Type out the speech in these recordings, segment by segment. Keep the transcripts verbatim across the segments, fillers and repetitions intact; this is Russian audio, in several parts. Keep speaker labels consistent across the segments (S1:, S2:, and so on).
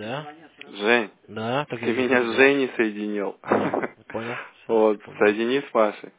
S1: Да?
S2: Жень,
S1: Да, так
S2: ты
S1: я же
S2: меня с
S1: сказал.
S2: Женей соединил.
S1: Понял? Сейчас,
S2: Вот,
S1: секунду.
S2: соедини с Машей.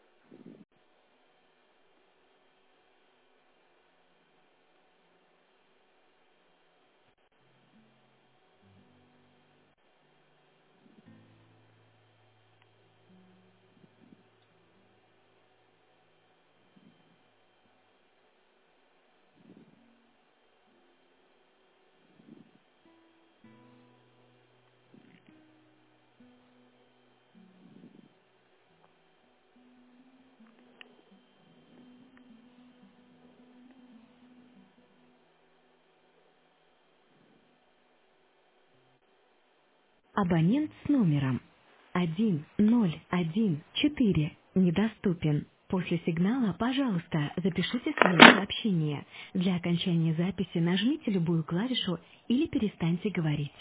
S3: Абонент с номером один ноль один четыре недоступен. После сигнала, пожалуйста, запишите свое сообщение. Для окончания записи нажмите любую клавишу или перестаньте говорить.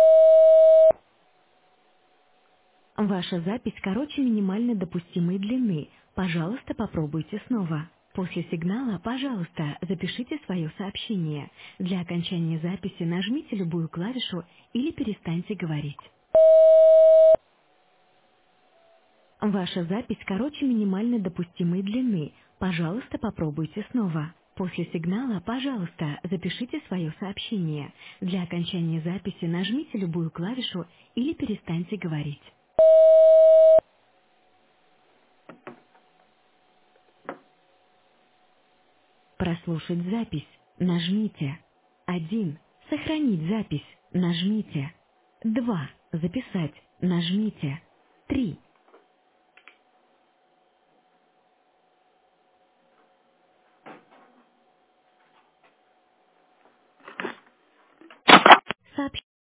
S3: Ваша запись короче минимально допустимой длины. Пожалуйста, попробуйте снова. После сигнала, пожалуйста, запишите свое сообщение. Для окончания записи нажмите любую клавишу или перестаньте говорить. Ваша запись короче минимально допустимой длины. Пожалуйста, попробуйте снова. После сигнала, пожалуйста, запишите свое сообщение. Для окончания записи нажмите любую клавишу или перестаньте говорить. Прослушать запись. Нажмите. один. Сохранить запись. Нажмите. два. Записать. Нажмите. три. Сообщить.